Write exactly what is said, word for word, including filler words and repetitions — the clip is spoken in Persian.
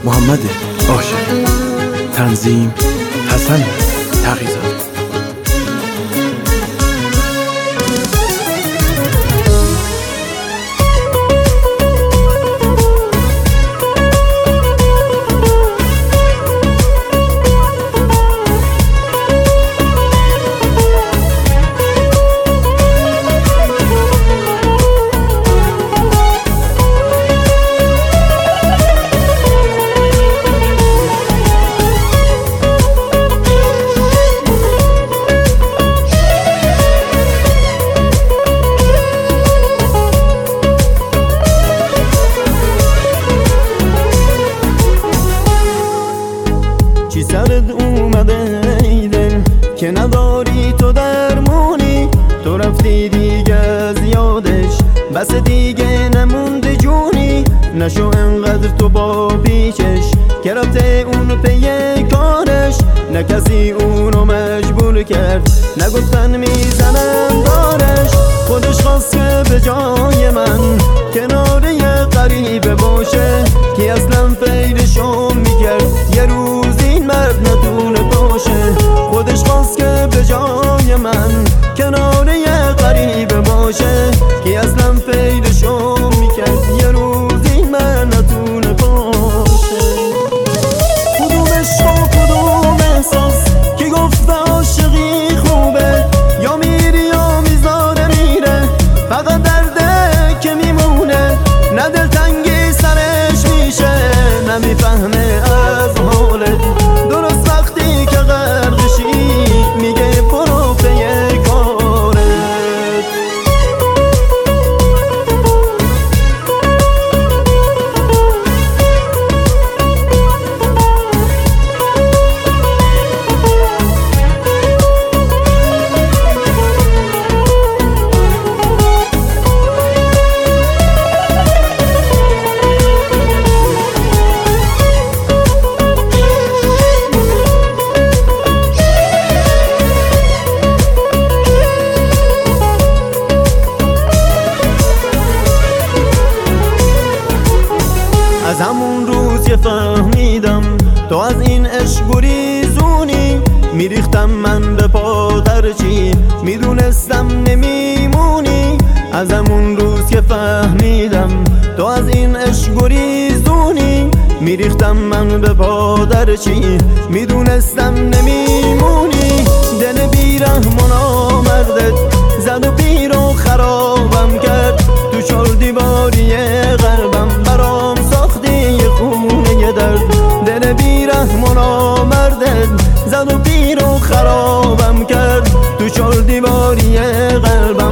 محمد عاشقی. تنظیم حسن تقی‌زاده. چی سرت اومده ای دل که نداری تو درمونی؟ تو رفتی دیگه از یادش، بس دیگه نمونده جونی. نشو انقدر تو با پیچش که رفته اون پی کارش. نه کسی اونو مجبور کرد، نگفتن میزنن دارش. خودش خواست که به جای من کنار یه غریبه باشه که اصلا فیلشو میکرد یه روز این مرد ندونه باشه. خودش خواست که به جای من کنار یه غریبه باشه که اصلا فیلشو میکرد یه روز این مرد ندونه باشه. کدوم عشق و کدوم احساس که گفته عاشقی خوبه؟ یا میری یا میذاره میره، فقط درده که میمونه. نه دلتنگی سرش میشه، نمیفهمه از حالت. درست وقتی که غرقشی میگه برو پی کارت. از همون روز که فهمیدم تو از این عشق گریزونی، میریختم من به پاتر چی میدونستم نمیمونی. از همون روز که فهمیدم تو از این عشق گریزونی، میریختم من به پادر چی میدونستم نمیمونی. دل بیرحم و نامردت زد و پیر و خرابم کرد. تو چار دیواری قلبم برام ساختی یه خونه یه درد. دل بیرحم و نامردت زد و پیر و خرابم کرد. تو چار دیواری قلبم